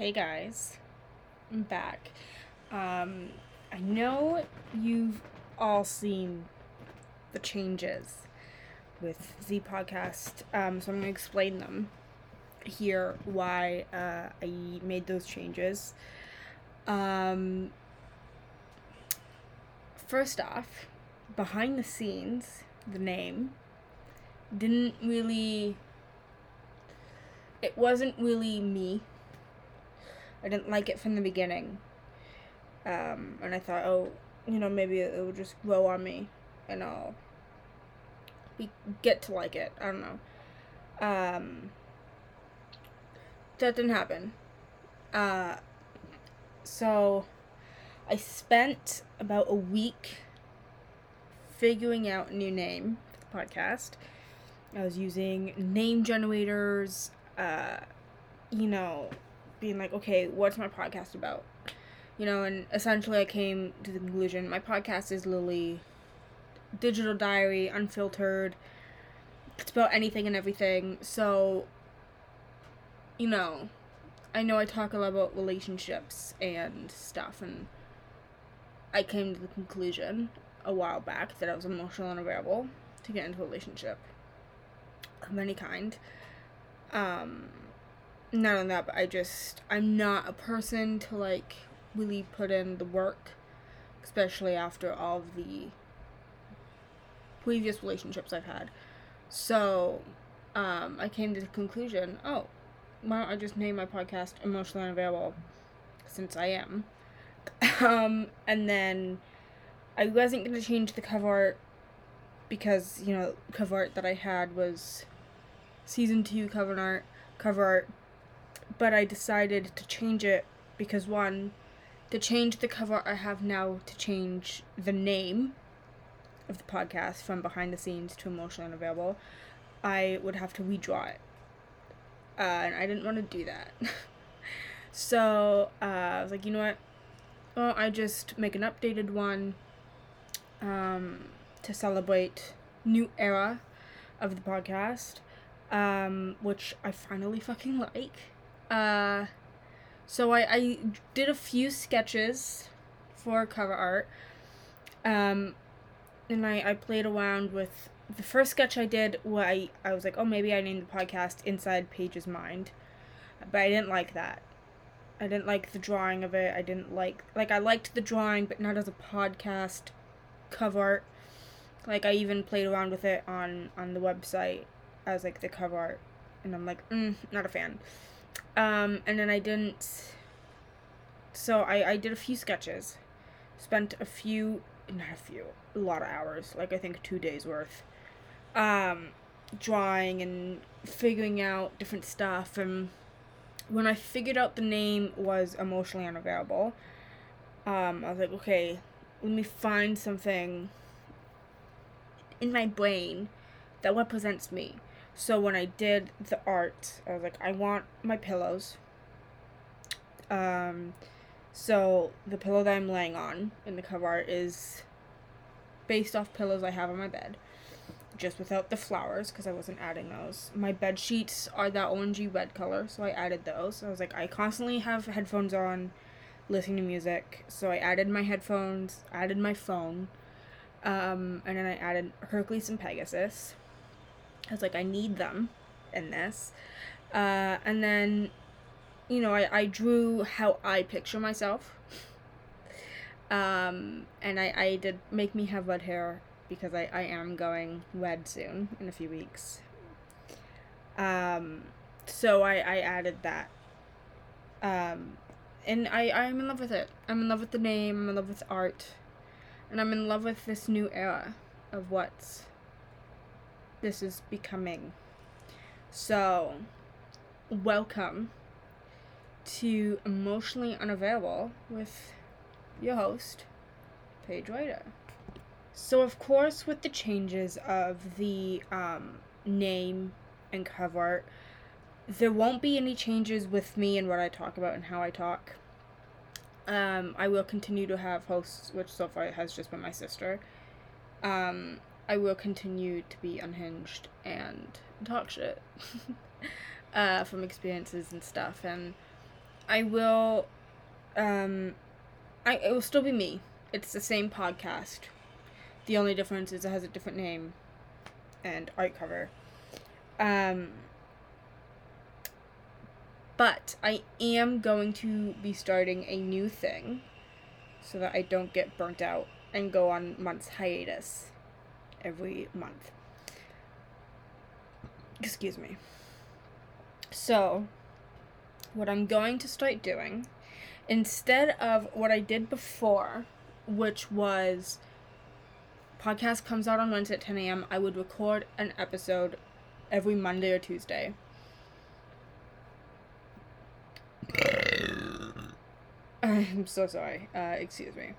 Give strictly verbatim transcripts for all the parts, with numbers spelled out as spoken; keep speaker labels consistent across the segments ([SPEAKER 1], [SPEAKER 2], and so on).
[SPEAKER 1] Hey guys, I'm back. Um, I know you've all seen the changes with the podcast, um, so I'm going to explain them here why uh, I made those changes. Um, first off, behind the scenes, the name didn't really. It wasn't really me. I didn't like it from the beginning. Um, and I thought, oh, you know, maybe it, it will just grow on me and I'll be, get to like it. I don't know. Um, that didn't happen. Uh, so I spent about a week figuring out a new name for the podcast. I was using name generators, uh, you know, being like, okay, what's my podcast about? You know, and essentially I came to the conclusion my podcast is literally digital diary, unfiltered. It's about anything and everything. So, you know, I know I talk a lot about relationships and stuff, and I came to the conclusion a while back that I was emotional and unavailable to get into a relationship of any kind. Um, not only that, but I just, I'm not a person to, like, really put in the work, especially after all of the previous relationships I've had. So, um, I came to the conclusion, oh, why don't I just name my podcast Emotionally Unavailable, since I am. Um, and then I wasn't going to change the cover art because, you know, cover art that I had was season two cover art, cover art, but I decided to change it because, one, to change the cover art I have now to change the name of the podcast from Behind the Scenes to Emotionally Unavailable, I would have to redraw it. Uh, and I didn't want to do that. So, uh, I was like, you know what? Well, I just make an updated one um, to celebrate new era of the podcast, um, which I finally fucking like. Uh, so I, I did a few sketches for cover art, um, and I, I played around with the first sketch I did. Where I, I was like, oh, maybe I named the podcast Inside Paige's Mind, but I didn't like that. I didn't like the drawing of it. I didn't like, like, I liked the drawing, but not as a podcast cover art. Like, I even played around with it on, on the website as, like, the cover art. And I'm like, mm, not a fan. Um, and then I didn't, so I, I did a few sketches. Spent a few, not a few, a lot of hours. Like, I think two days worth. Um, drawing and figuring out different stuff, and when I figured out the name was Emotionally Unavailable, um, I was like, okay, let me find something in my brain that represents me. So when I did the art, I was like, I want my pillows. Um, so the pillow that I'm laying on in the cover art is based off pillows I have on my bed, just without the flowers, because I wasn't adding those. My bed sheets are that orangey red color, so I added those. So I was like, I constantly have headphones on, listening to music, so I added my headphones, added my phone, um, and then I added Hercules and Pegasus. I was like, I need them in this. Uh, and then, you know, I, I drew how I picture myself. Um, and I, I did make me have red hair, because I, I am going red soon, in a few weeks. Um, so I, I added that. Um, and I, I'm in love with it. I'm in love with the name, I'm in love with art, and I'm in love with this new era of what this is becoming. So, welcome to Emotionally Unavailable with your host, Paige Ryder. So, of course, with the changes of the um, name and cover art, there won't be any changes with me and what I talk about and how I talk. Um, I will continue to have hosts, which so far has just been my sister. Um, I will continue to be unhinged and talk shit uh, from experiences and stuff. And I will, um, I it will still be me. It's the same podcast. The only difference is it has a different name and art cover. Um, but I am going to be starting a new thing so that I don't get burnt out and go on month's hiatus every month. Excuse me. So, what I'm going to start doing, instead of what I did before, which was podcast comes out on Wednesday at ten a.m., I would record an episode every Monday or Tuesday. I'm so sorry. Uh, excuse me.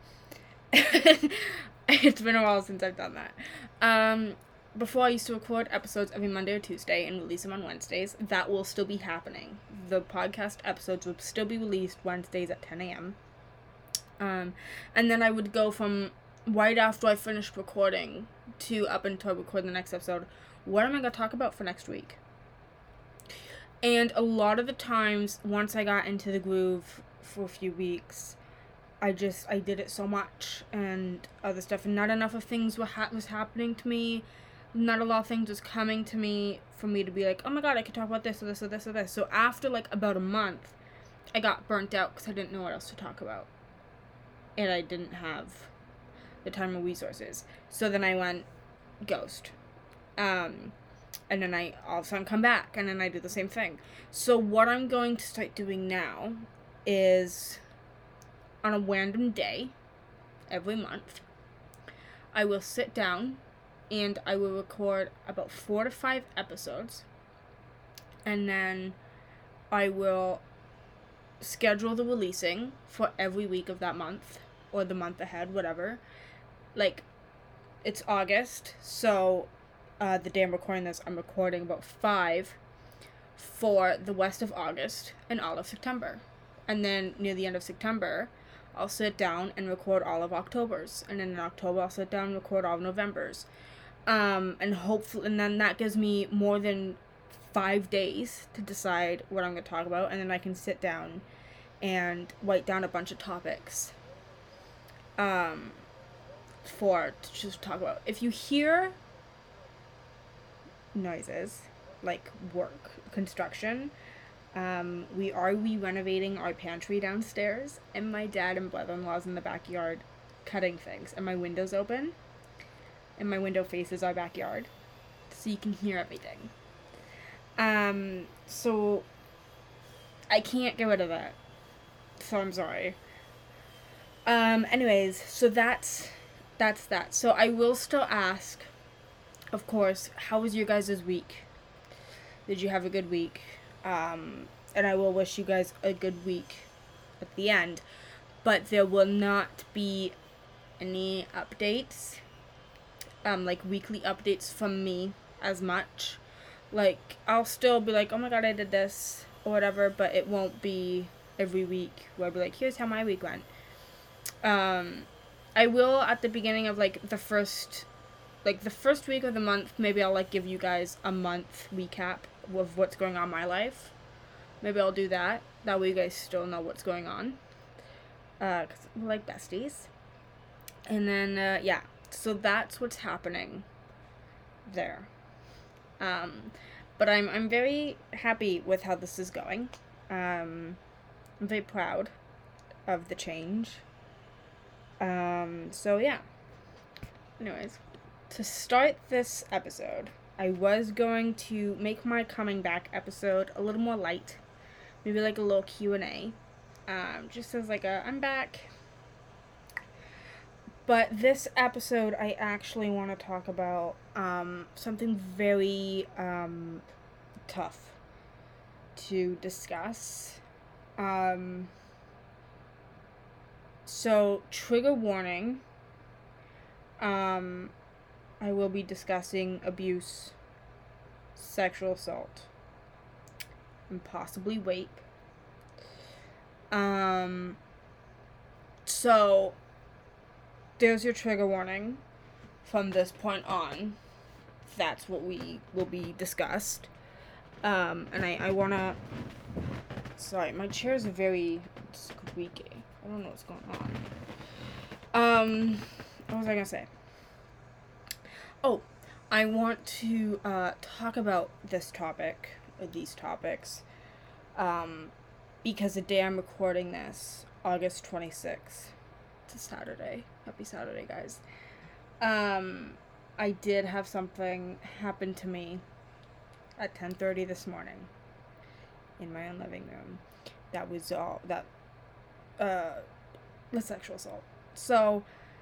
[SPEAKER 1] It's been a while since I've done that. Um, before I used to record episodes every Monday or Tuesday and release them on Wednesdays. That will still be happening. The podcast episodes will still be released Wednesdays at ten a.m. Um, and then I would go from right after I finished recording to up until I record the next episode. What am I going to talk about for next week? And a lot of the times, once I got into the groove for a few weeks, I just, I did it so much and other stuff, and not enough of things were ha- was happening to me. Not a lot of things was coming to me for me to be like, oh my god, I could talk about this or this or this or this. So after like about a month, I got burnt out because I didn't know what else to talk about. And I didn't have the time or resources. So then I went ghost. Um, and then I all of a sudden come back, and then I do the same thing. So what I'm going to start doing now is on a random day every month, I will sit down and I will record about four to five episodes, and then I will schedule the releasing for every week of that month or the month ahead, whatever. Like, it's August, so uh, the day I'm recording this, I'm recording about five for the rest of August and all of September. And then near the end of September, I'll sit down and record all of October's. And then in October, I'll sit down and record all of November's. Um, and hopefully, and then that gives me more than five days to decide what I'm going to talk about. And then I can sit down and write down a bunch of topics um, for to just talk about. If you hear noises like work, construction, um, we are re-renovating our pantry downstairs, and my dad and brother-in-law's in the backyard cutting things, and my window's open, and my window faces our backyard, so you can hear everything. Um, so I can't get rid of that, so I'm sorry. Um, anyways, so that's, that's that. So I will still ask, of course, how was your guys' week? Did you have a good week? Um, and I will wish you guys a good week at the end, but there will not be any updates, um, like weekly updates from me as much. Like, I'll still be like, oh my god, I did this, or whatever, but it won't be every week where I'll be like, here's how my week went. Um, I will at the beginning of, like, the first, like, the first week of the month, maybe I'll, like, give you guys a month recap of what's going on in my life. Maybe I'll do that. That way you guys still know what's going on. Uh, 'cause we're like besties. And then, uh, yeah. So that's what's happening there. Um, but I'm, I'm very happy with how this is going. Um, I'm very proud of the change. Um, so yeah. Anyways, to start this episode, I was going to make my coming back episode a little more light. Maybe like a little Q and A. Um, just as like a, I'm back. But this episode, I actually want to talk about um, something very um, tough to discuss. Um, so, trigger warning. Um, I will be discussing abuse, sexual assault, and possibly rape. Um, so, there's your trigger warning. From this point on, that's what we will be discussed. Um, and I, I want to Sorry, my chair is very squeaky. I don't know what's going on. Um, what was I gonna say? Oh, I want to uh, talk about this topic, or these topics, um, because the day I'm recording this, August twenty-sixth, it's a Saturday. Happy Saturday, guys. Um, I did have something happen to me at ten thirty this morning in my own living room. That was all, that, uh, was sexual assault. So,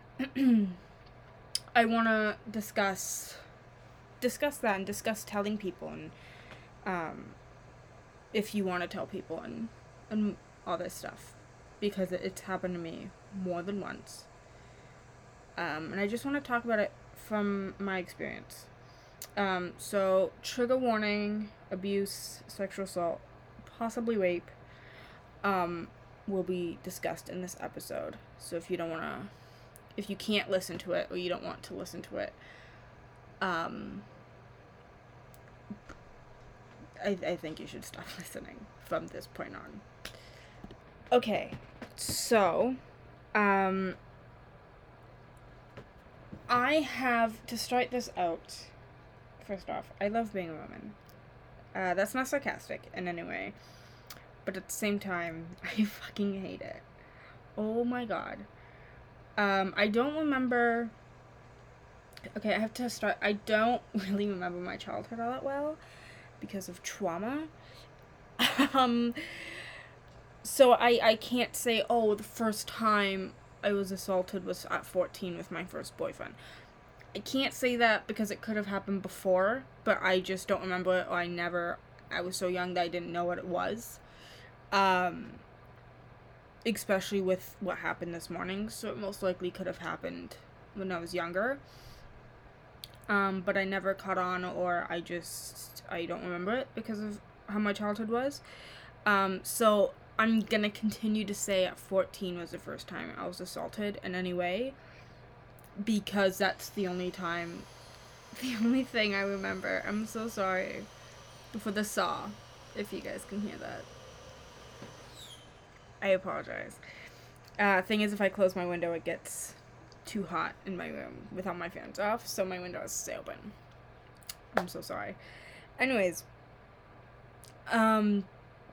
[SPEAKER 1] I want to discuss, discuss that and discuss telling people and, um, if you want to tell people and, and all this stuff. Because it, it's happened to me more than once. Um, and I just want to talk about it from my experience. Um, so, trigger warning, abuse, sexual assault, possibly rape, um, will be discussed in this episode. So if you don't want to, if you can't listen to it, or you don't want to listen to it, um, I, I think you should stop listening from this point on. Okay, so, um, I have, to start this out, first off, I love being a woman. Uh, that's not sarcastic in any way. But at the same time, I fucking hate it. Oh my god. Um, I don't remember... Okay, I have to start... I don't really remember my childhood all that well because of trauma. um, so I, I can't say, oh, the first time I was assaulted was at fourteen with my first boyfriend. I can't say that because it could have happened before, but I just don't remember it, or I never... I was so young that I didn't know what it was. Um, especially with what happened this morning, so it most likely could have happened when I was younger. Um, but I never caught on, or I just, I don't remember it because of how my childhood was. Um, so I'm gonna continue to say at fourteen was the first time I was assaulted in any way, because that's the only time, the only thing I remember. I'm so sorry for the saw, if you guys can hear that. I apologize. Uh, thing is, if I close my window, it gets too hot in my room without my fans off, so my window is stay open. I'm so sorry. Anyways, um,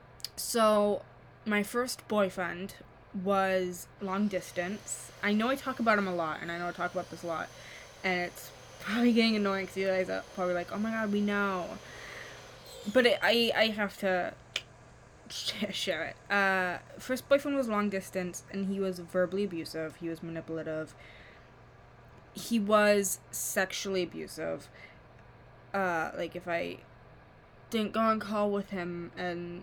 [SPEAKER 1] so my first boyfriend was long distance. I know I talk about him a lot, and I know I talk about this a lot, and it's probably getting annoying because you guys are probably like, oh my god, we know. But it, I, I have to share it. Uh, first boyfriend was long distance, and he was verbally abusive. He was manipulative. He was sexually abusive. Uh, like, if I didn't go on call with him and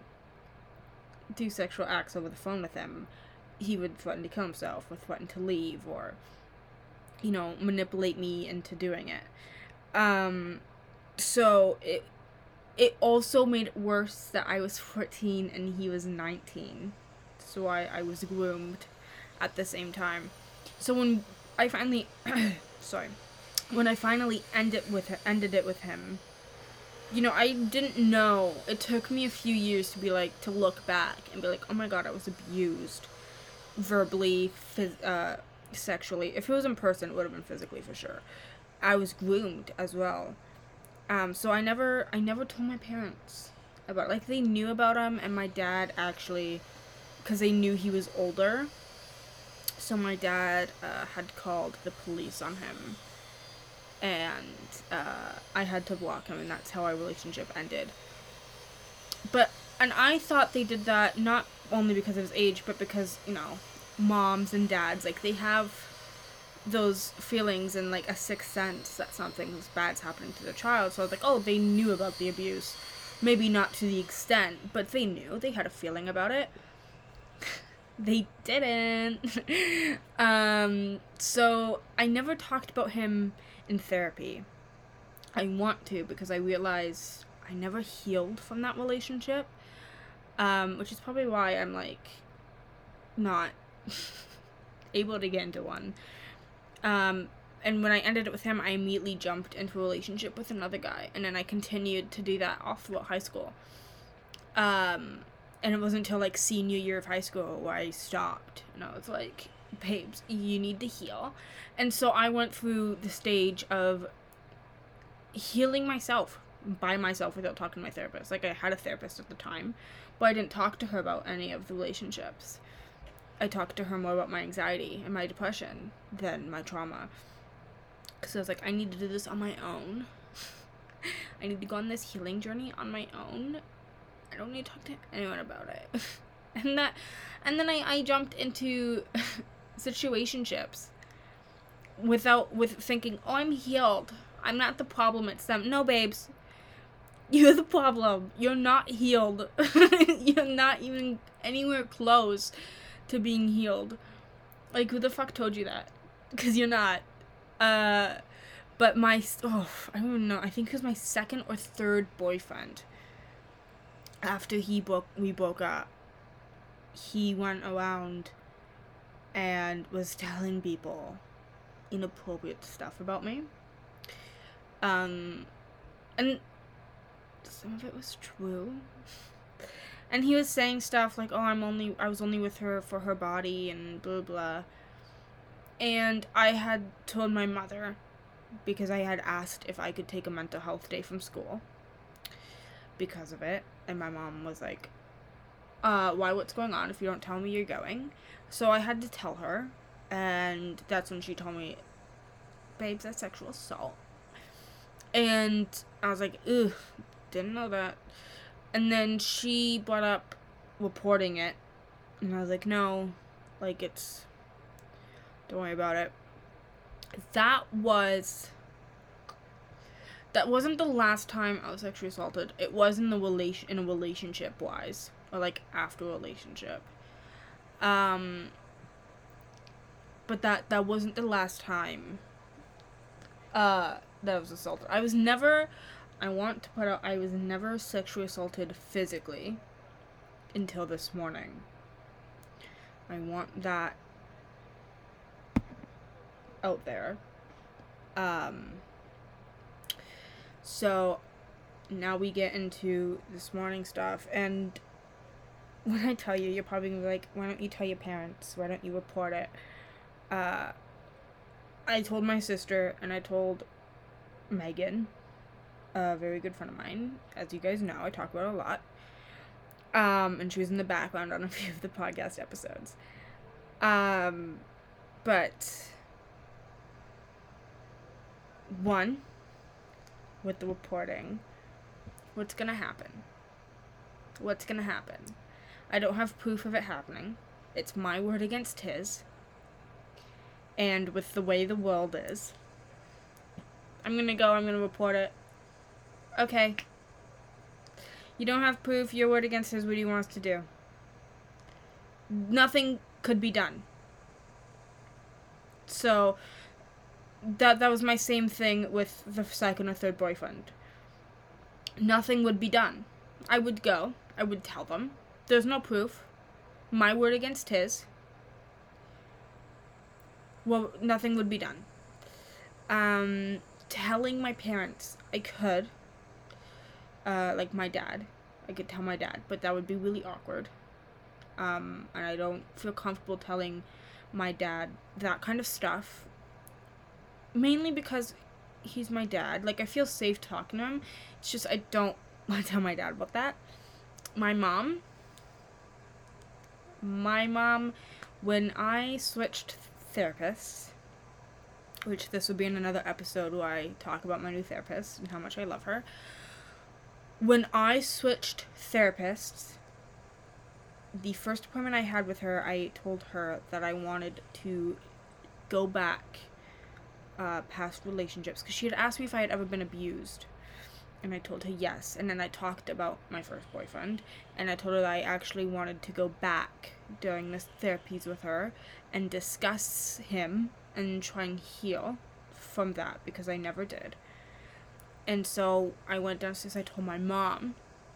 [SPEAKER 1] do sexual acts over the phone with him, he would threaten to kill himself, or threaten to leave, or, you know, manipulate me into doing it. Um, so, it... It also made it worse that I was fourteen and he was nineteen. So I, I was groomed at the same time. So when I finally, sorry, when I finally ended with ended it with him, you know, I didn't know. It took me a few years to be like, to look back and be like, oh my god, I was abused. Verbally, phys- uh, sexually. If it was in person, it would have been physically for sure. I was groomed as well. Um, so I never, I never told my parents about, like, they knew about him, and my dad actually, because they knew he was older, so my dad, uh, had called the police on him, and, uh, I had to block him, and that's how our relationship ended. But, and I thought they did that not only because of his age, but because, you know, moms and dads, like, they have those feelings and, like, a sixth sense that something bad's happening to their child. So I was like, oh, they knew about the abuse. Maybe not to the extent, but they knew. They had a feeling about it. They didn't. um, so I never talked about him in therapy. I want to, because I realized I never healed from that relationship. Um, which is probably why I'm, like, not able to get into one. Um, and when I ended it with him, I immediately jumped into a relationship with another guy, and then I continued to do that all throughout high school. Um, And it wasn't until, like, senior year of high school where I stopped. And I was like, babes, you need to heal. And so I went through the stage of healing myself by myself without talking to my therapist. Like, I had a therapist at the time, but I didn't talk to her about any of the relationships. I talked to her more about my anxiety and my depression than my trauma. Because I was like, I need to do this on my own. I need to go on this healing journey on my own. I don't need to talk to anyone about it. and that, and then I, I jumped into situationships without, with thinking, oh, I'm healed. I'm not the problem, it's them. No, babes. You're the problem. You're not healed. You're not even anywhere close to being healed. Like, who the fuck told you that? Because you're not. Uh, but my, oh, I don't even know. I think it was my second or third boyfriend. After he broke, we broke up, he went around and was telling people inappropriate stuff about me. Um, and some of it was true. And he was saying stuff like, oh, I'm only, I was only with her for her body and blah, blah. And I had told my mother, because I had asked if I could take a mental health day from school because of it. And my mom was like, uh, why, what's going on? If you don't tell me, you're going. So I had to tell her. And that's when she told me, babes, that's sexual assault. And I was like, ugh, didn't know that. And then she brought up reporting it. And I was like, no, like, it's, don't worry about it. That was, that wasn't the last time I was sexually assaulted. It was in the relation, in a relationship wise, or like after a relationship. Um, but that, that wasn't the last time, uh, that I was assaulted. I was never, I want to put out, I was never sexually assaulted physically until this morning. I want that out there. Um, so now we get into this morning stuff, and when I tell you, you're probably gonna be like, why don't you tell your parents? Why don't you report it? Uh, I told my sister, and I told Megan, a very good friend of mine. As you guys know, I talk about it a lot. Um, and she was in the background on a few of the podcast episodes. Um, but one, with the reporting, what's gonna happen? What's gonna happen? I don't have proof of it happening. It's my word against his. And with the way the world is, I'm gonna go, I'm gonna report it. Okay. You don't have proof, your word against his, what do you want us to do? Nothing could be done. So, that that was my same thing with the second or third boyfriend. Nothing would be done. I would go, I would tell them, there's no proof, my word against his. Well, nothing would be done. Um, telling my parents, I could. Uh, like my dad. I could tell my dad, but that would be really awkward. Um, and I don't feel comfortable telling my dad that kind of stuff. Mainly because he's my dad. Like, I feel safe talking to him. It's just I don't want to tell my dad about that. My mom. My mom, when I switched therapists, which this will be in another episode where I talk about my new therapist and how much I love her. When I switched therapists, the first appointment I had with her, I told her that I wanted to go back uh, past relationships, because she had asked me if I had ever been abused, and I told her yes. And then I talked about my first boyfriend, and I told her that I actually wanted to go back during this therapies with her and discuss him and try and heal from that, because I never did. And so I went downstairs, I told my mom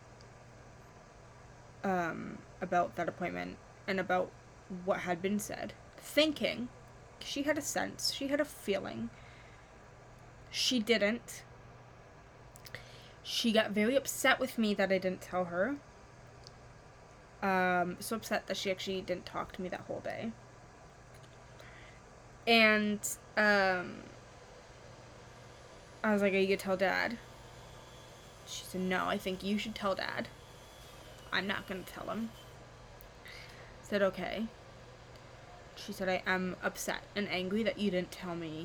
[SPEAKER 1] um, about that appointment and about what had been said, thinking, she had a sense, she had a feeling. She didn't. She got very upset with me that I didn't tell her. Um, so upset that she actually didn't talk to me that whole day. And, um, I was like, are you gonna tell Dad? She said, no, I think you should tell Dad. I'm not gonna tell him. I said, okay. She said, I am upset and angry that you didn't tell me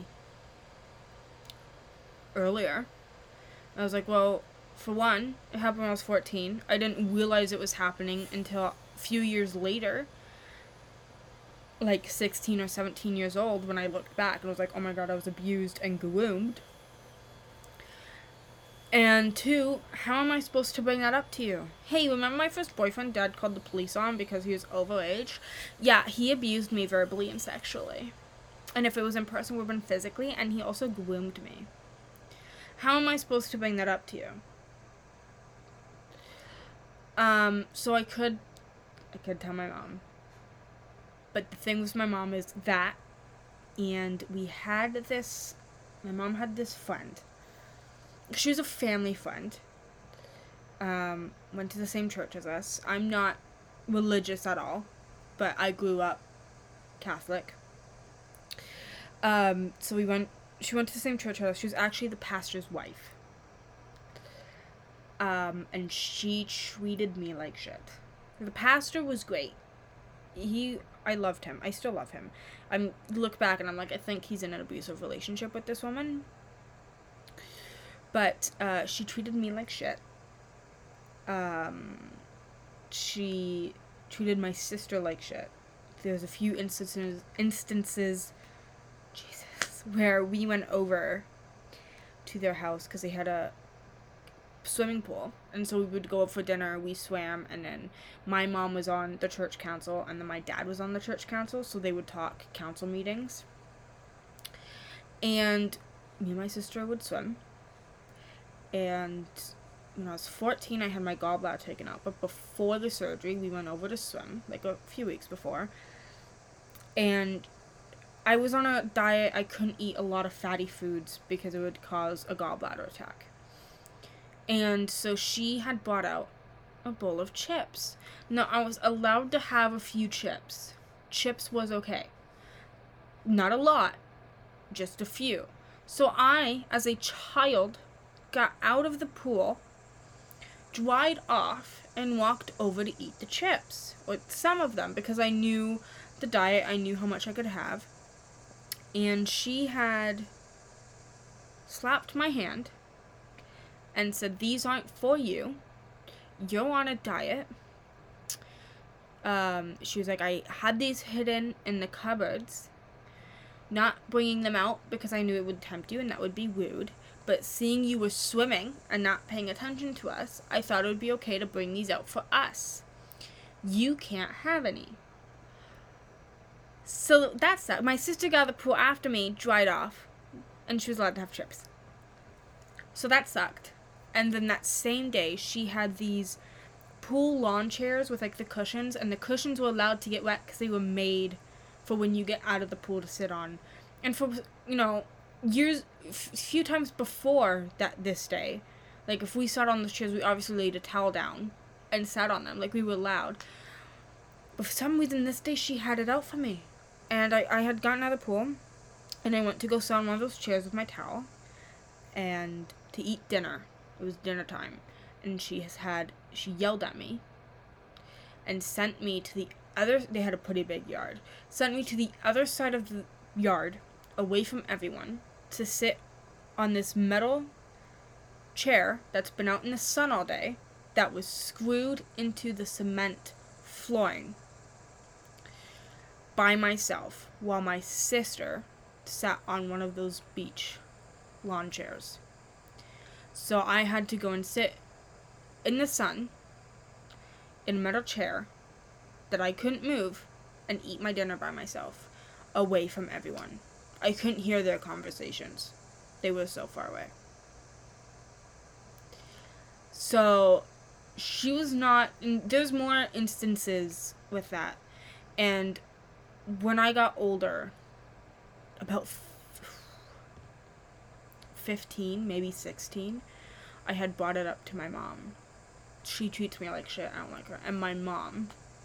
[SPEAKER 1] earlier. I was like, well, for one, it happened when I was fourteen. I didn't realize it was happening until a few years later, like sixteen or seventeen years old, when I looked back and was like, oh my god, I was abused and groomed. And two, how am I supposed to bring that up to you? Hey, remember my first boyfriend Dad called the police on because he was overage? Yeah, he abused me verbally and sexually. And if it was in person, it would have been physically, and he also groomed me. How am I supposed to bring that up to you? Um, so I could, I could tell my mom. But the thing with my mom is that, and we had this, my mom had this friend. She was a family friend. Um, went to the same church as us. I'm not religious at all, but I grew up Catholic. Um, so we went, she went to the same church as us. She was actually the pastor's wife. Um, and she treated me like shit. The pastor was great. He, I loved him. I still love him. I look back and I'm like, I think he's in an abusive relationship with this woman. But, uh, she treated me like shit. Um, she treated my sister like shit. There's a few instances, instances, Jesus, where we went over to their house because they had a swimming pool, and so we would go up for dinner, we swam, and then my mom was on the church council, and then my dad was on the church council, so they would talk council meetings. And me and my sister would swim. And when I was fourteen, I had my gallbladder taken out. But before the surgery, we went over to swim, like a few weeks before. And I was on a diet. I couldn't eat a lot of fatty foods because it would cause a gallbladder attack. And so she had brought out a bowl of chips. Now, I was allowed to have a few chips. Chips was okay. Not a lot, just a few. So I, as a child, got out of the pool, dried off, and walked over to eat the chips, or some of them, because I knew the diet, I knew how much I could have. And she had slapped my hand and said, these aren't for you. You're on a diet. Um, she was like, I had these hidden in the cupboards, not bringing them out because I knew it would tempt you and that would be rude. But seeing you were swimming and not paying attention to us, I thought it would be okay to bring these out for us. You can't have any. So that's that. My sister got out of the pool after me, dried off, and she was allowed to have chips. So that sucked. And then that same day, she had these pool lawn chairs with, like, the cushions, and the cushions were allowed to get wet because they were made for when you get out of the pool to sit on. And for, you know, years, a few times before that this day, like, if we sat on the chairs, we obviously laid a towel down and sat on them, like, we were allowed. But for some reason, this day, she had it out for me. And I, I had gotten out of the pool, and I went to go sit on one of those chairs with my towel, and to eat dinner. It was dinner time. And she has had, she yelled at me, and sent me to the other, they had a pretty big yard, sent me to the other side of the yard, away from everyone, to sit on this metal chair that's been out in the sun all day, that was screwed into the cement flooring by myself, while my sister sat on one of those beach lawn chairs. So I had to go and sit in the sun in a metal chair that I couldn't move and eat my dinner by myself, away from everyone. I couldn't hear their conversations. They were so far away. So she was not, there's more instances with that. And when I got older, about fifteen, maybe sixteen, I had brought it up to my mom. She treats me like shit, I don't like her. And my mom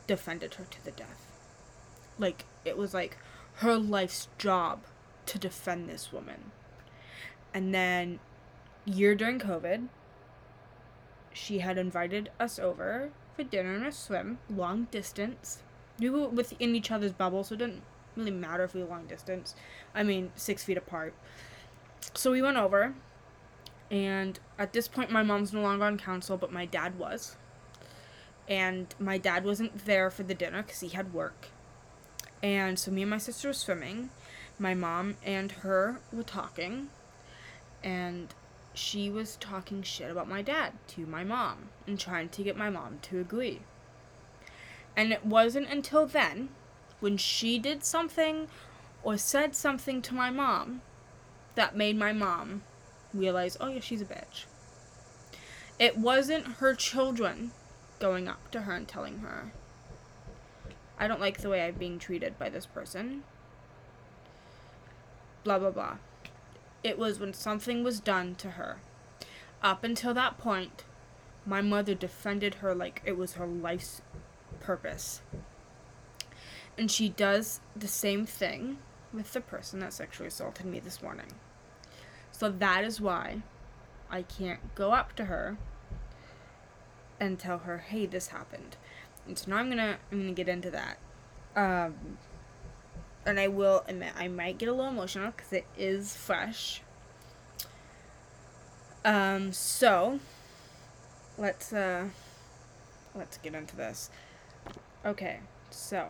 [SPEAKER 1] defended her to the death. Like, it was like her life's job to defend this woman. And then, year during COVID, she had invited us over for dinner and a swim, long distance. We were within each other's bubble, so it didn't really matter if we were long distance. I mean, six feet apart. So we went over, and at this point, my mom's no longer on council, but my dad was. And my dad wasn't there for the dinner because he had work. And so me and my sister were swimming. My mom and her were talking. And she was talking shit about my dad to my mom and trying to get my mom to agree. And it wasn't until then, when she did something or said something to my mom, that made my mom realize, oh yeah, she's a bitch. It wasn't her children going up to her and telling her, I don't like the way I'm being treated by this person. Blah, blah, blah. It was when something was done to her. Up until that point, my mother defended her like it was her life's purpose. And she does the same thing with the person that sexually assaulted me this morning. So that is why I can't go up to her and tell her, hey, this happened. And so now I'm gonna I'm gonna get into that. Um, and I will admit I might get a little emotional because it is fresh. Um, so let's uh let's get into this. Okay, so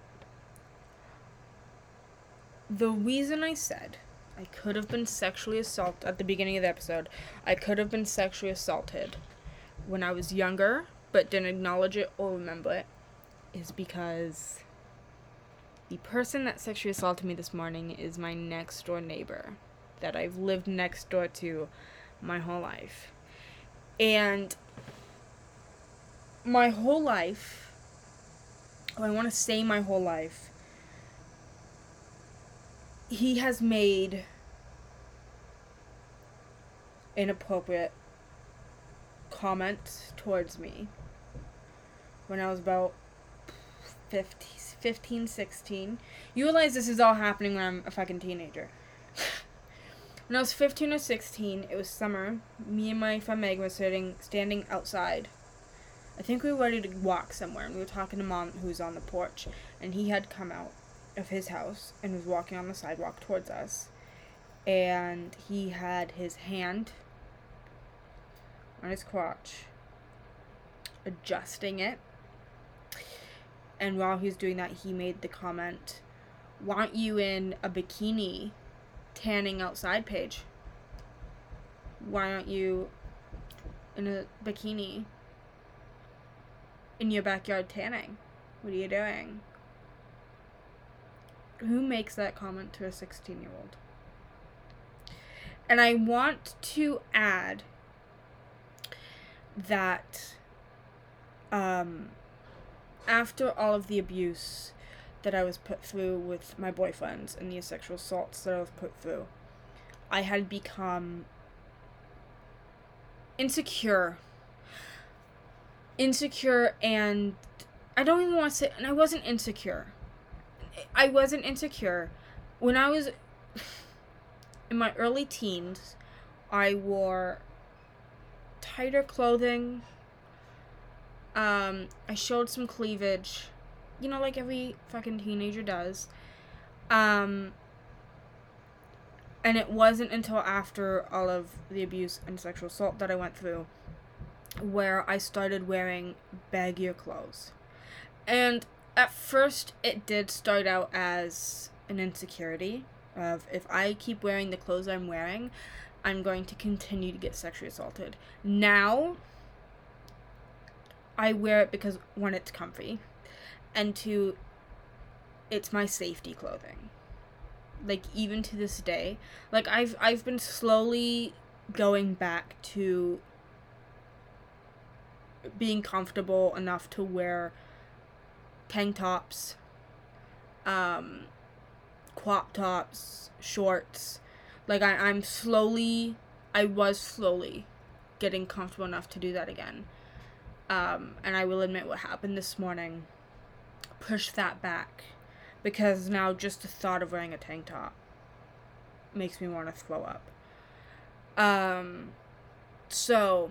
[SPEAKER 1] the reason I said I could have been sexually assaulted at the beginning of the episode, I could have been sexually assaulted when I was younger, but didn't acknowledge it or remember it, is because the person that sexually assaulted me this morning is my next door neighbor that I've lived next door to my whole life. And my whole life, or I want to say my whole life, he has made inappropriate comments towards me when I was about fifteen, sixteen. You realize this is all happening when I'm a fucking teenager. When I was fifteen or sixteen, it was summer. Me and my friend Meg were sitting, standing outside. I think we were ready to walk somewhere, and we were talking to Mom, who was on the porch, and he had come out of his house and was walking on the sidewalk towards us. And he had his hand on his crotch, adjusting it. And while he was doing that, he made the comment, "Why aren't you in a bikini tanning outside, Paige? Why aren't you in a bikini in your backyard tanning? What are you doing?" Who makes that comment to a sixteen-year-old? And I want to add that um, after all of the abuse that I was put through with my boyfriends and the sexual assaults that I was put through, I had become insecure. Insecure, and I don't even want to say, and I wasn't insecure. I wasn't insecure. When I was in my early teens, I wore tighter clothing. Um, I showed some cleavage, you know, like every fucking teenager does. Um, and it wasn't until after all of the abuse and sexual assault that I went through where I started wearing baggier clothes. And at first, it did start out as an insecurity of, if I keep wearing the clothes I'm wearing, I'm going to continue to get sexually assaulted. Now, I wear it because, one, it's comfy, and two, it's my safety clothing. Like, even to this day, like, I've I've been slowly going back to being comfortable enough to wear tank tops, um, crop tops, shorts. Like, I, I'm slowly, I was slowly getting comfortable enough to do that again. Um, and I will admit what happened this morning push that back because now just the thought of wearing a tank top makes me want to throw up. Um, so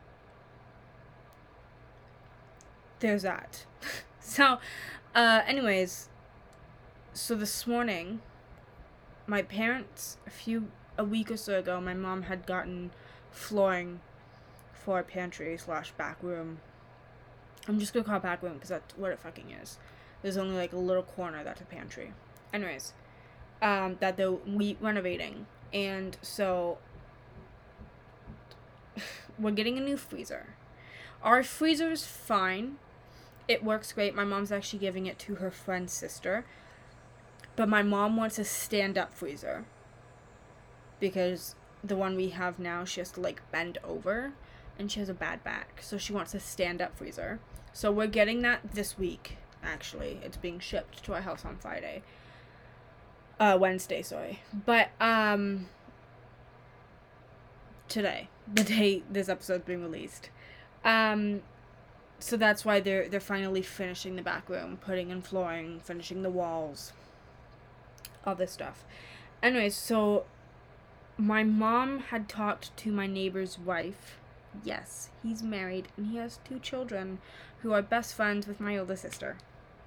[SPEAKER 1] there's that. so, uh, anyways, so this morning, my parents, a few, a week or so ago, my mom had gotten flooring for a pantry slash back room. I'm just gonna call it back room because that's what it fucking is. There's only like a little corner that's a pantry. Anyways, um, that they're we renovating, and so we're getting a new freezer. Our freezer is fine. It works great. My mom's actually giving it to her friend's sister. But my mom wants a stand-up freezer. Because the one we have now, she has to, like, bend over. And she has a bad back. So she wants a stand-up freezer. So we're getting that this week, actually. It's being shipped to our house on Friday. Uh, Wednesday, sorry. But, um... today. The day this episode's being released. Um... So that's why they're they're finally finishing the back room, putting in flooring, finishing the walls, all this stuff. Anyways, so my mom had talked to my neighbor's wife. Yes, he's married and he has two children who are best friends with my older sister.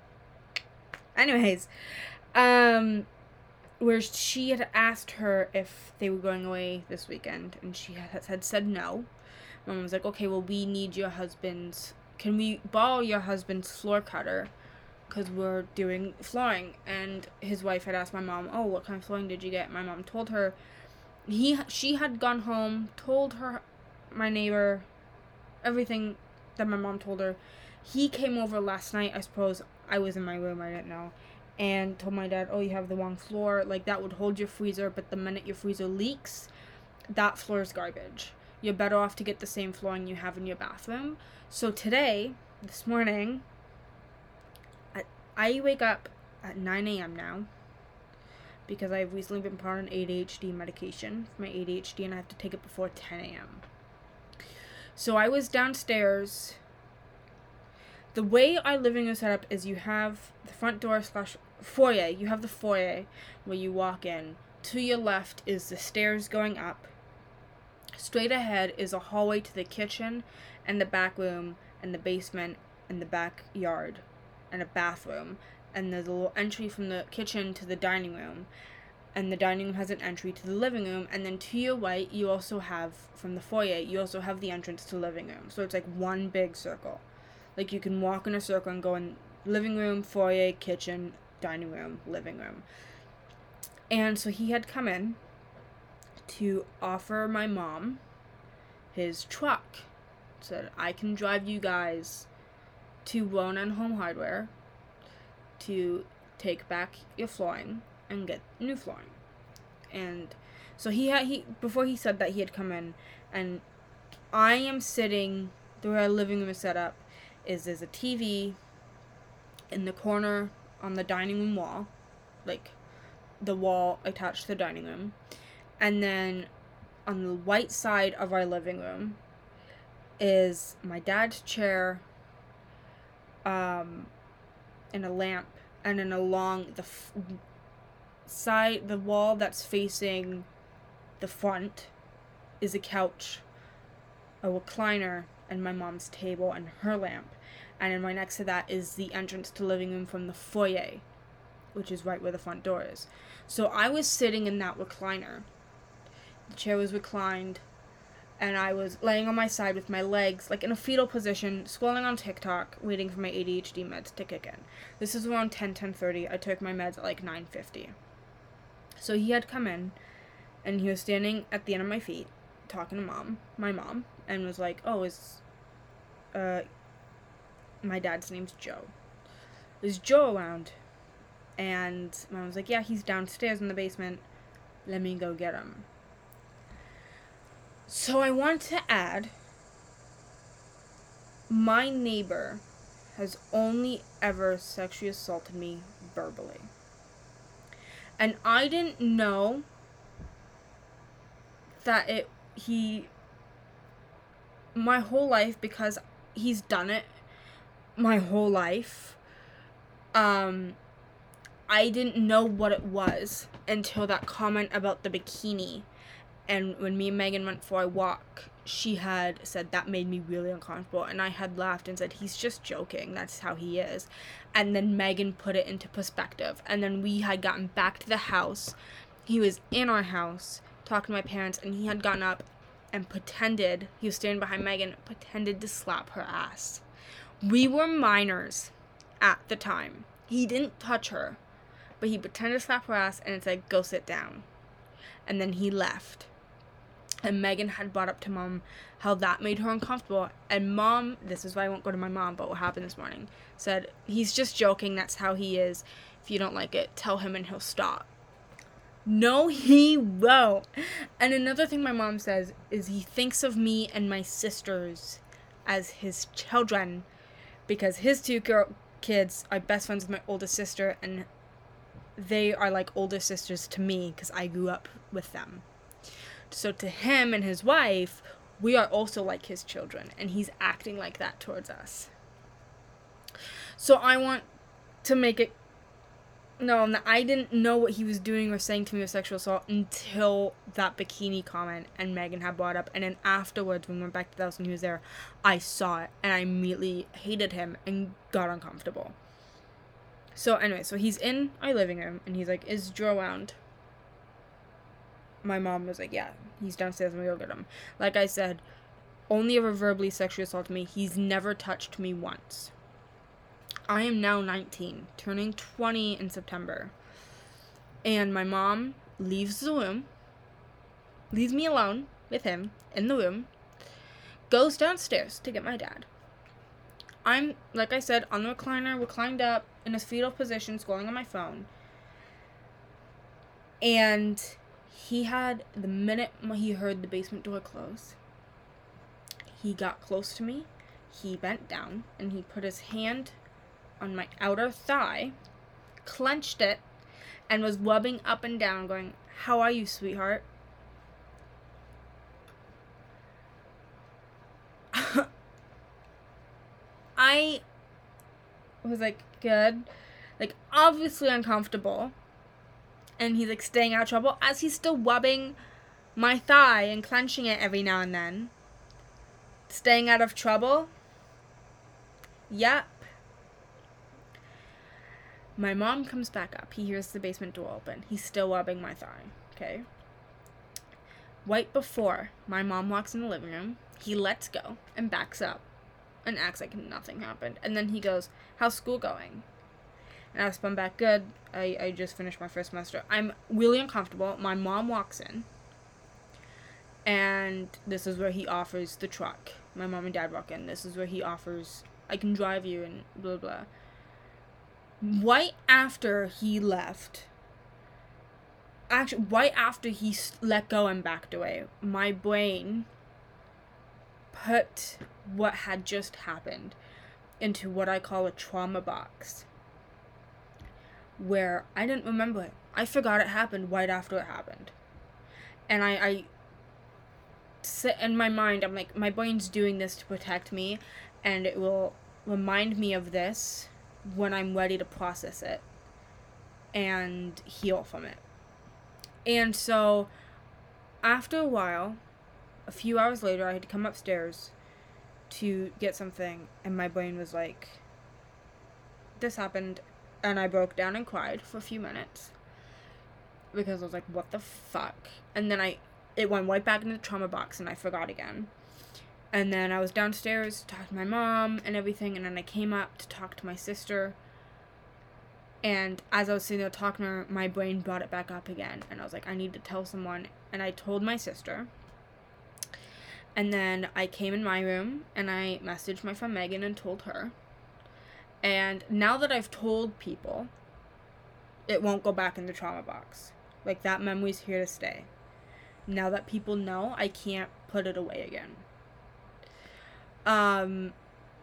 [SPEAKER 1] Anyways, um, where she had asked her if they were going away this weekend, and she had, had said no. Mom was like, okay, well, we need your husband's Can we borrow your husband's floor cutter? Because we're doing flooring. And his wife had asked my mom, oh, what kind of flooring did you get? My mom told her, he she had gone home, told her, my neighbor, everything that my mom told her. He came over last night, I suppose. I was in my room, I didn't know. And told my dad, oh, you have the wrong floor. Like, that would hold your freezer, but the minute your freezer leaks, that floor is garbage. You're better off to get the same flooring you have in your bathroom. So today, this morning, I, I wake up at nine a.m. now because I've recently been put on A D H D medication for my A D H D, and I have to take it before ten a.m. So I was downstairs. The way our living room is set up is you have the front door slash foyer. You have the foyer where you walk in. To your left is the stairs going up. Straight ahead is a hallway to the kitchen and the back room and the basement and the backyard and a bathroom. And there's a little entry from the kitchen to the dining room. And the dining room has an entry to the living room. And then to your right, you also have, from the foyer, you also have the entrance to the living room. So it's like one big circle. Like you can walk in a circle and go in living room, foyer, kitchen, dining room, living room. And so he had come in to offer my mom his truck. Said, I can drive you guys to Ronan Home Hardware to take back your flooring and get new flooring. And so he had, he, before he said that, he had come in, and I am sitting, the way our living room is set up, is there's a T V in the corner on the dining room wall, like the wall attached to the dining room. And then on the right side of our living room is my dad's chair, um, and a lamp, and then along the f- side, the wall that's facing the front is a couch, a recliner, and my mom's table and her lamp. And then right next to that is the entrance to the living room from the foyer, which is right where the front door is. So I was sitting in that recliner. The chair was reclined, and I was laying on my side with my legs, like in a fetal position, scrolling on TikTok, waiting for my A D H D meds to kick in. This is around ten, ten thirty. I took my meds at like nine fifty. So he had come in, and he was standing at the end of my feet, talking to mom, my mom, and was like, oh, is, uh, my dad's name's Joe. Is Joe around? And mom was like, yeah, he's downstairs in the basement. Let me go get him. So I want to add, my neighbor has only ever sexually assaulted me verbally. And I didn't know that it, he, my whole life, because he's done it my whole life, Um, I didn't know what it was until that comment about the bikini. And when me and Megan went for a walk, she had said that made me really uncomfortable. And I had laughed and said, he's just joking. That's how he is. And then Megan put it into perspective. And then we had gotten back to the house. He was in our house talking to my parents, and he had gotten up and pretended, he was standing behind Megan, pretended to slap her ass. We were minors at the time. He didn't touch her, but he pretended to slap her ass, and it said, go sit down. And then he left. And Megan had brought up to Mom how that made her uncomfortable. And Mom, this is why I won't go to my mom, but what happened this morning, said, he's just joking, that's how he is. If you don't like it, tell him and he'll stop. No, he won't. And another thing my mom says is he thinks of me and my sisters as his children, because his two girl kids are best friends with my oldest sister, and they are like older sisters to me because I grew up with them. So to him and his wife, we are also like his children, and he's acting like that towards us. So I want to make it known that I didn't know what he was doing or saying to me with sexual assault until that bikini comment and Megan had brought up. And then afterwards, when we went back to the house and he was there, I saw it, and I immediately hated him and got uncomfortable. So anyway, so he's in our living room, and he's like, is Drew around? My mom was like, yeah, he's downstairs, and we go get him. Like I said, only ever verbally sexually assaulted me. He's never touched me once. I am now nineteen, turning twenty in September. And my mom leaves the room, leaves me alone with him in the room, goes downstairs to get my dad. I'm, like I said, on the recliner, reclined up in a fetal position, scrolling on my phone. And he had, the minute he heard the basement door close, he got close to me, he bent down, and he put his hand on my outer thigh, clenched it, and was rubbing up and down, going, how are you, sweetheart? I was like, good. Like, obviously uncomfortable. And he's like staying out of trouble as he's still rubbing my thigh and clenching it every now and then. Staying out of trouble? Yep. My mom comes back up. He hears the basement door open. He's still rubbing my thigh. Okay. Right before my mom walks in the living room, he lets go and backs up and acts like nothing happened. And then he goes, how's school going? And I respond back, good. I, I just finished my first semester. I'm really uncomfortable. My mom walks in. And this is where he offers the truck. My mom and dad walk in. This is where he offers, I can drive you and blah, blah. Right after he left, actually, right after he let go and backed away, my brain put what had just happened into what I call a trauma box, where I didn't remember it. I forgot it happened right after it happened. And I, I sit in my mind, I'm like, my brain's doing this to protect me, and it will remind me of this when I'm ready to process it and heal from it. And so, after a while, a few hours later, I had to come upstairs to get something, and my brain was like, this happened, and I broke down and cried for a few minutes, because I was like, what the fuck? And then I, it went right back into the trauma box, and I forgot again. And then I was downstairs to talk to my mom and everything, and then I came up to talk to my sister, and as I was sitting there talking to her, my brain brought it back up again, and I was like, I need to tell someone, and I told my sister. And then I came in my room, and I messaged my friend Megan and told her. And now that I've told people, it won't go back in the trauma box. Like, that memory's here to stay. Now that people know, I can't put it away again. Um,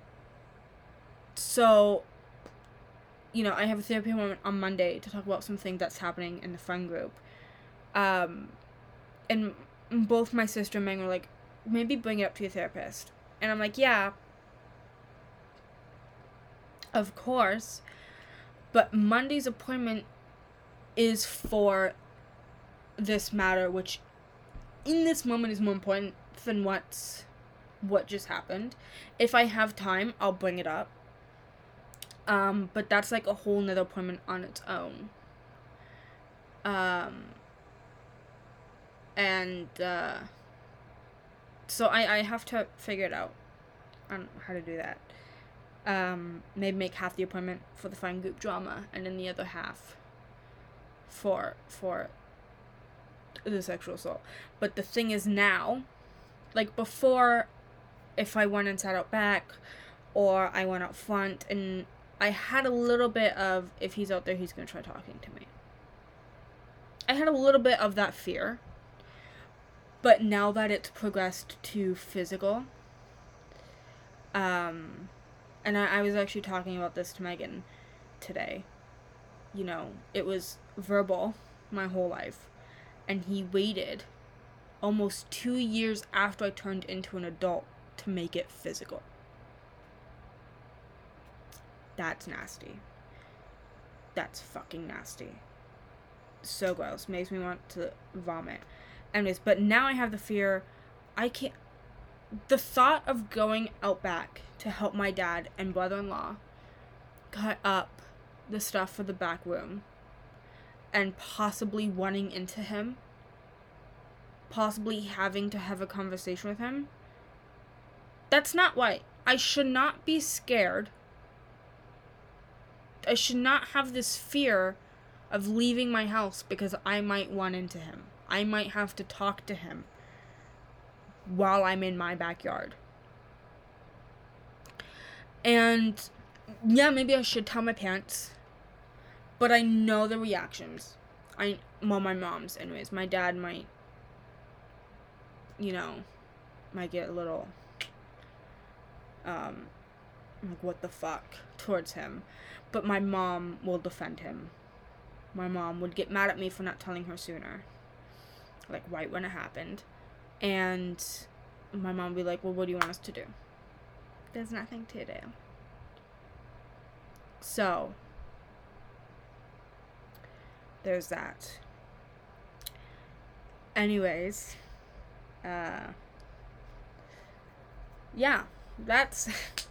[SPEAKER 1] so, you know, I have a therapy appointment on Monday to talk about something that's happening in the friend group. Um, and both my sister and Megan were like, maybe bring it up to your therapist. And I'm like, yeah, of course. But Monday's appointment is for this matter, which in this moment is more important than what's what just happened. If I have time, I'll bring it up. Um, but that's like a whole nother appointment on its own. Um, and, uh, so I, I have to figure it out on how to do that. Um, maybe make half the appointment for the fine group drama, and then the other half for, for the sexual assault. But the thing is now, like before, if I went and sat out back, or I went out front, and I had a little bit of, if he's out there, he's gonna try talking to me. I had a little bit of that fear. But now that it's progressed to physical, um, and I, I was actually talking about this to Megan today. You know, it was verbal my whole life. And he waited almost two years after I turned into an adult to make it physical. That's nasty. That's fucking nasty. So gross. Makes me want to vomit. Anyways, but now I have the fear, I can't, the thought of going out back to help my dad and brother-in-law cut up the stuff for the back room and possibly running into him, possibly having to have a conversation with him, that's not right. I should not be scared. I should not have this fear of leaving my house because I might run into him. I might have to talk to him while I'm in my backyard. And yeah, maybe I should tell my parents, but I know the reactions. I, well, my mom's anyways. My dad might, you know, might get a little, um, like, what the fuck towards him. But my mom will defend him. My mom would get mad at me for not telling her sooner. Like, right when it happened. And my mom would be like, well, what do you want us to do? There's nothing to do. So, there's that. Anyways, uh, yeah, that's,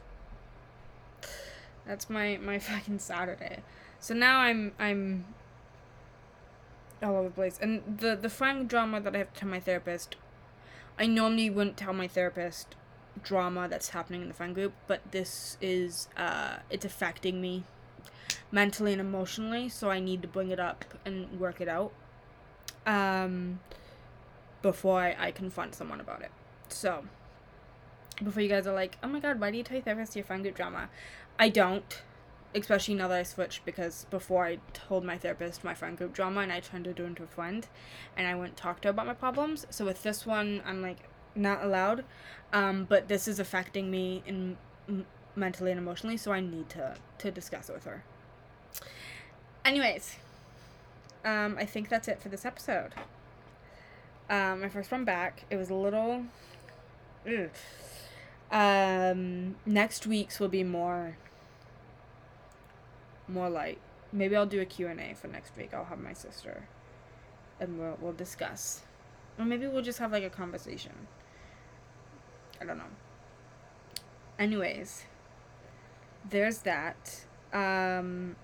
[SPEAKER 1] that's my, my fucking Saturday. So now I'm, I'm all over the place. And the, the frank drama that I have to tell my therapist, I normally wouldn't tell my therapist drama that's happening in the friend group, but this is, uh, it's affecting me mentally and emotionally, so I need to bring it up and work it out, um, before I, I confront someone about it. So, before you guys are like, oh my god, why do you tell your therapist your friend group drama? I don't. Especially now that I switched, because before I told my therapist my friend group drama and I turned to do it to a friend and I wouldn't talk to her about my problems. So with this one, I'm like, not allowed. Um, but this is affecting me in m- mentally and emotionally, so I need to, to discuss it with her. Anyways, um, I think that's it for this episode. Um, my first one back, it was a little, ugh. Um, next week's will be more... more light. Maybe I'll do a Q and A for next week. I'll have my sister and we'll, we'll discuss. Or maybe we'll just have like a conversation. I don't know. Anyways, there's that. Um,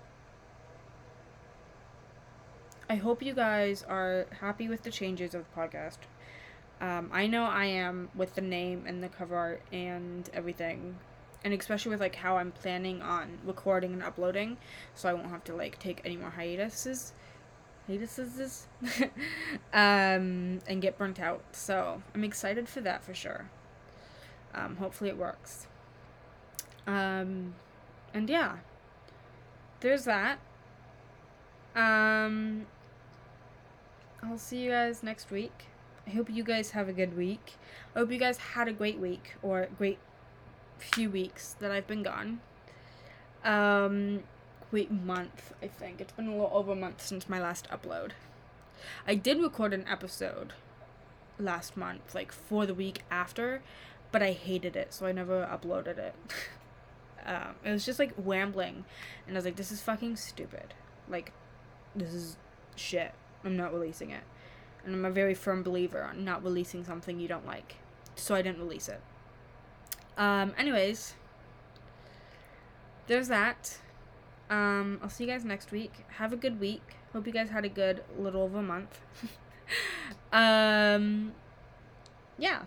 [SPEAKER 1] I hope you guys are happy with the changes of the podcast. Um, I know I am with the name and the cover art and everything. And especially with, like, how I'm planning on recording and uploading, so I won't have to, like, take any more hiatuses, hiatuses, um, and get burnt out. So, I'm excited for that, for sure. Um, hopefully it works. Um, and yeah, there's that. Um, I'll see you guys next week. I hope you guys have a good week. I hope you guys had a great week, or great few weeks that I've been gone. Um, wait, month, I think. It's been a little over a month since my last upload. I did record an episode last month, like, for the week after, but I hated it, so I never uploaded it. Um, it was just like rambling, and I was like, this is fucking stupid. Like, this is shit. I'm not releasing it. And I'm a very firm believer on not releasing something you don't like. So I didn't release it. Um, anyways, there's that. Um, I'll see you guys next week. Have a good week. Hope you guys had a good little over a month. um, yeah.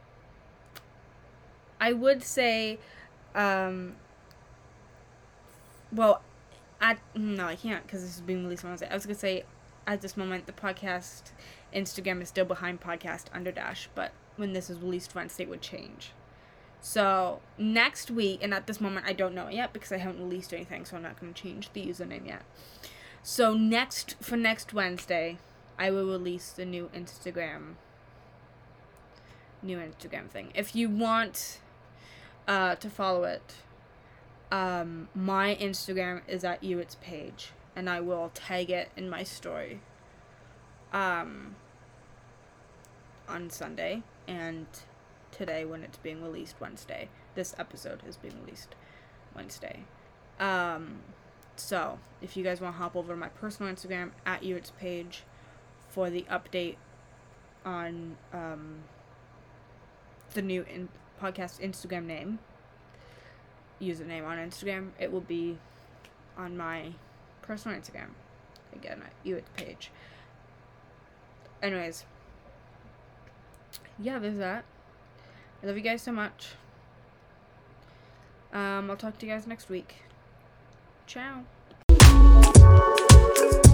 [SPEAKER 1] I would say, um, well, at, no, I can't, because this is being released on Wednesday. I was going to say, at this moment, the podcast Instagram is still behind podcast underdash, but when this is released Wednesday, it would change. So, next week, and at this moment, I don't know it yet, because I haven't released anything, so I'm not going to change the username yet. So, next, for next Wednesday, I will release the new Instagram, new Instagram thing. If you want uh, to follow it, um, my Instagram is at you its page, and I will tag it in my story, um, on Sunday, and today when it's being released Wednesday. This episode is being released Wednesday. Um, so, if you guys want to hop over to my personal Instagram, at you its page, for the update on, um, the new in- podcast Instagram name, username on Instagram, it will be on my personal Instagram. Again, at you its page. Anyways, yeah, there's that. I love you guys so much. Um, I'll talk to you guys next week. Ciao.